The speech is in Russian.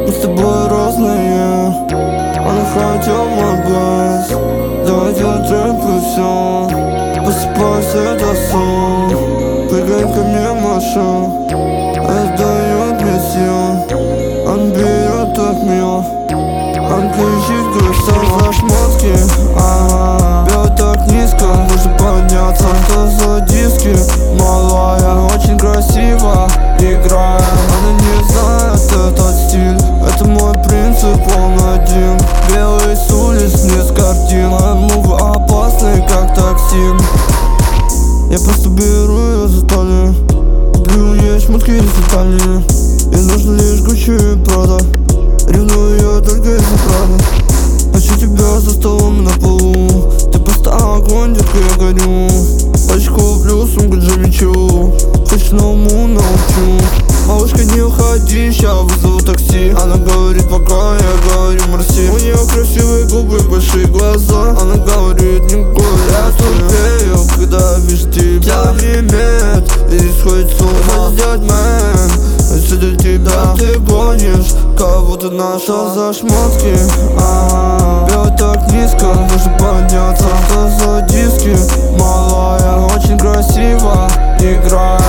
Мы с тобой разные. Она хотела мой глаз. Давай делать рэп и всё. Просыпайся до сон. Прыгай ко мне, Маша. Это дает мне сил. Он берет от меня. Он кричит, грустно за шмотки. Бьет так низко, нужно подняться. Что за диски? Малая, очень красиво играет. Она не знает этот стиль. Это мой принцип, он один. Белый с улиц, не с картин. Мувы опасные, как токсин. Я просто беру ее за талию. Люблю ей шмотки из Италии. Ей нужно лишь Гуччи и Прада. Ревную ее только из-за правды. Хочу тебя за столом на полу. Ты просто огонь, детка, я горю. Пачку куплю, сумку Джимми Чу. Хочешь новому научу. Малышка, не уходи, ща вызову такси. Она говорит пока, я говорю мерси. У нее красивые губы, большие глаза. Она говорит не гуляй. Я тупею, когда вижу тебя. Примет, и сходит с ума. Сделать мэн, это для тебя. Ты гонишь, кого-то нашел за шмотки. Бьет так низко, нужно подняться. Что за диски? Малая, очень красиво играет.